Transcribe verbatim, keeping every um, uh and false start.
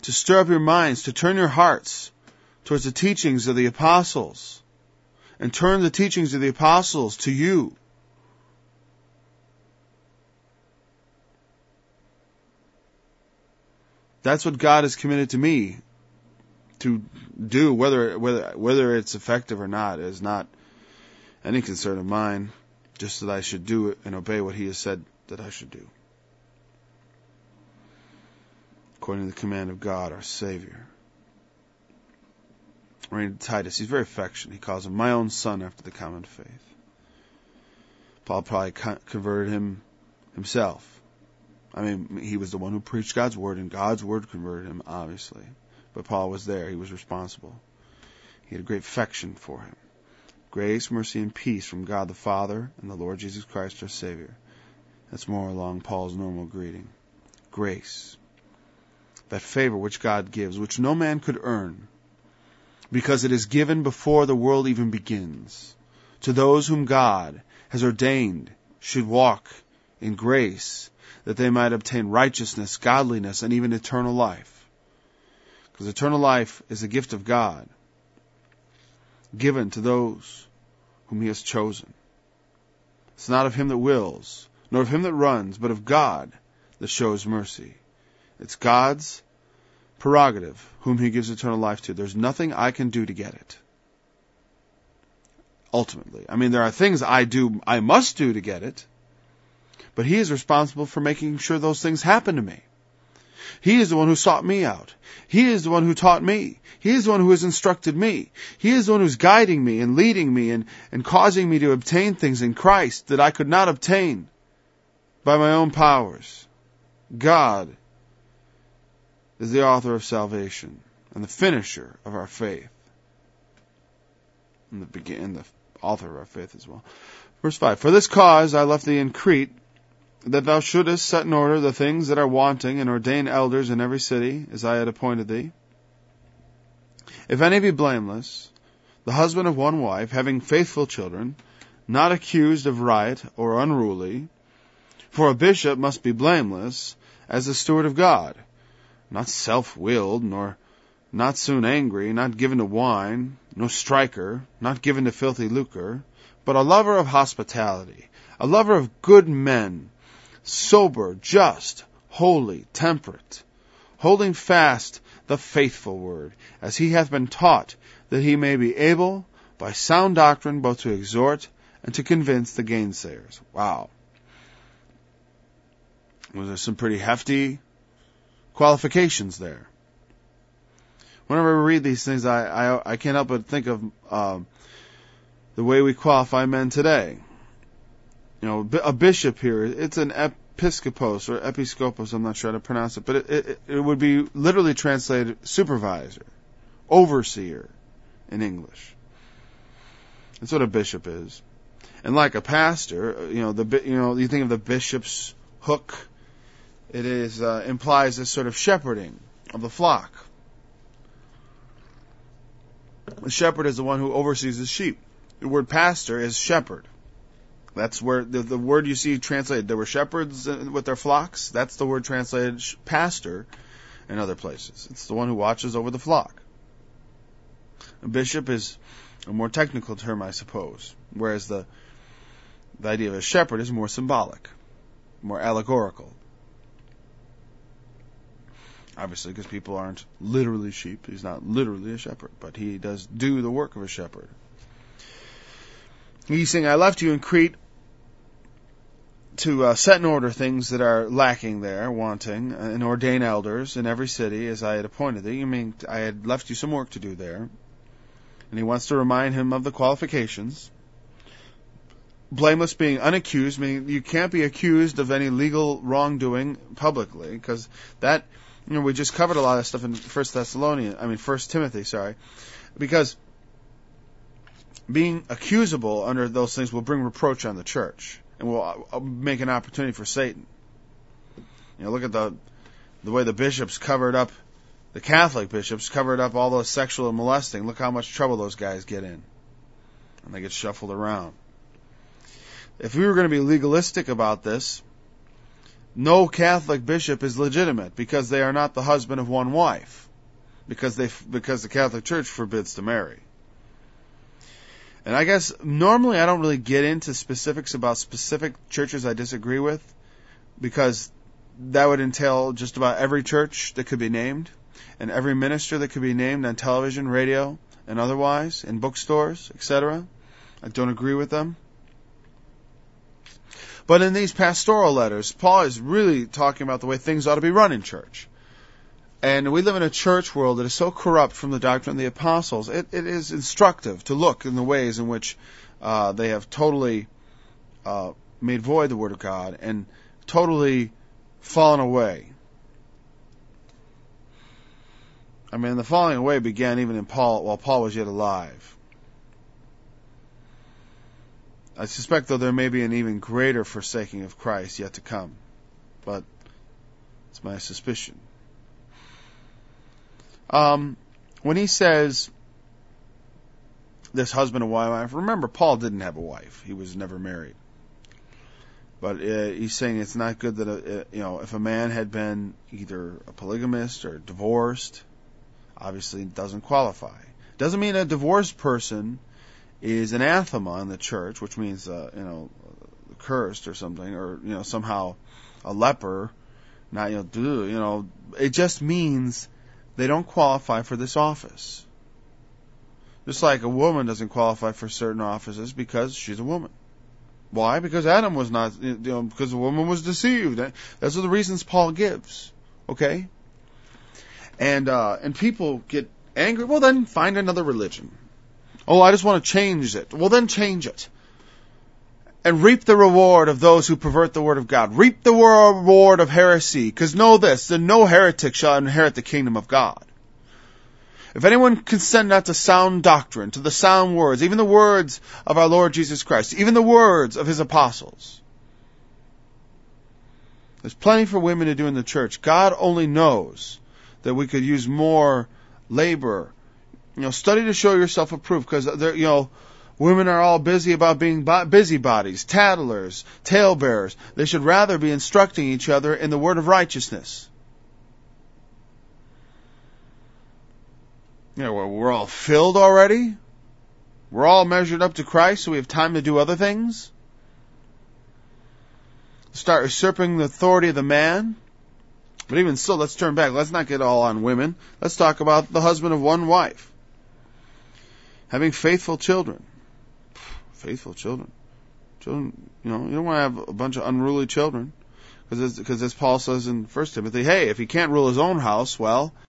to stir up your minds, to turn your hearts towards the teachings of the apostles, and turn the teachings of the apostles to you. That's what God has committed to me to do. Whether whether whether it's effective or not is not any concern of mine. Just that I should do it and obey what He has said that I should do, according to the command of God, our Savior. Reading to Titus, he's very affectionate. He calls him my own son after the common faith. Paul probably converted him himself. I mean, he was the one who preached God's word, and God's word converted him, obviously. But Paul was there. He was responsible. He had a great affection for him. Grace, mercy, and peace from God the Father and the Lord Jesus Christ, our Savior. That's more along Paul's normal greeting. Grace. That favor which God gives, which no man could earn, because it is given before the world even begins, to those whom God has ordained should walk in grace, that they might obtain righteousness, godliness, and even eternal life. Because eternal life is a gift of God, given to those whom He has chosen. It's not of him that wills, nor of him that runs, but of God that shows mercy. It's God's prerogative whom He gives eternal life to. There's nothing I can do to get it. Ultimately. I mean, there are things I do, I must do to get it, but He is responsible for making sure those things happen to me. He is the one who sought me out. He is the one who taught me. He is the one who has instructed me. He is the one who's guiding me and leading me and, and causing me to obtain things in Christ that I could not obtain by my own powers. God is the author of salvation and the finisher of our faith. And the, begin, and the author of our faith as well. Verse five, for this cause I left thee in Crete, that thou shouldest set in order the things that are wanting, and ordain elders in every city, as I had appointed thee. If any be blameless, the husband of one wife, having faithful children, not accused of riot or unruly, for a bishop must be blameless, as the steward of God, not self-willed, nor not soon angry, not given to wine, no striker, not given to filthy lucre, but a lover of hospitality, a lover of good men, sober, just, holy, temperate, holding fast the faithful word, as he hath been taught, that he may be able, by sound doctrine, both to exhort and to convince the gainsayers. Wow. Well, there's some pretty hefty qualifications there. Whenever we read these things, I, I, I can't help but think of um, the way we qualify men today. You know, a bishop here, it's an episcopos or episcopos, I'm not sure how to pronounce it, but it, it, it would be literally translated supervisor, overseer in English. That's what a bishop is. And like a pastor, you know, the you know, you think of the bishop's hook, it is uh, implies this sort of shepherding of the flock. The shepherd is the one who oversees the sheep. The word pastor is shepherd. That's where the, the word you see translated. There were shepherds with their flocks. That's the word translated pastor in other places. It's the one who watches over the flock. A bishop is a more technical term, I suppose, whereas the the idea of a shepherd is more symbolic, more allegorical. Obviously, because people aren't literally sheep. He's not literally a shepherd, but he does do the work of a shepherd. He's saying, I left you in Crete to uh, set in order things that are lacking there, wanting, and ordain elders in every city as I had appointed thee. I mean, I had left you some work to do there. And he wants to remind him of the qualifications. Blameless being unaccused, meaning you can't be accused of any legal wrongdoing publicly, because that, you know, we just covered a lot of stuff in First Thessalonians, I mean First Timothy, sorry, because being accusable under those things will bring reproach on the church and will make an opportunity for Satan. You know, look at the the way the bishops covered up, the Catholic bishops covered up all the sexual and molesting. Look how much trouble those guys get in, and they get shuffled around. If we were going to be legalistic about this, no Catholic bishop is legitimate because they are not the husband of one wife, because they because the Catholic Church forbids to marry. And I guess normally I don't really get into specifics about specific churches I disagree with, because that would entail just about every church that could be named, and every minister that could be named on television, radio, and otherwise, in bookstores, et cetera. I don't agree with them. But in these pastoral letters, Paul is really talking about the way things ought to be run in church. And we live in a church world that is so corrupt from the doctrine of the apostles, it, it is instructive to look in the ways in which uh, they have totally uh, made void the Word of God and totally fallen away. I mean, the falling away began even in Paul while Paul was yet alive. I suspect, though, there may be an even greater forsaking of Christ yet to come. But it's my suspicion. Um, when he says this husband and wife, remember, Paul didn't have a wife. He was never married. But uh, he's saying it's not good that, a, you know, if a man had been either a polygamist or divorced, obviously it doesn't qualify. Doesn't mean a divorced person is anathema in the church, which means, uh, you know, cursed or something, or, you know, somehow a leper, not, you know, do, you know, it just means they don't qualify for this office. Just like a woman doesn't qualify for certain offices because she's a woman. Why? Because Adam was not, you know, because the woman was deceived. Those are the reasons Paul gives. Okay? And, uh, and people get angry. Well, then find another religion. Oh, I just want to change it. Well, then change it. And reap the reward of those who pervert the word of God. Reap the reward of heresy. Because know this, that no heretic shall inherit the kingdom of God. If anyone consent not to sound doctrine, to the sound words, even the words of our Lord Jesus Christ, even the words of his apostles. There's plenty for women to do in the church. God only knows that we could use more labor. You know, study to show yourself approved, because you know, women are all busy about being busybodies, tattlers, talebearers. They should rather be instructing each other in the word of righteousness. You know, we're all filled already. We're all measured up to Christ, so we have time to do other things. Start usurping the authority of the man. But even so, let's turn back. Let's not get all on women. Let's talk about the husband of one wife. Having faithful children. Faithful children. Children, you know, you don't want to have a bunch of unruly children. Because as Paul says in First Timothy, hey, if he can't rule his own house, well,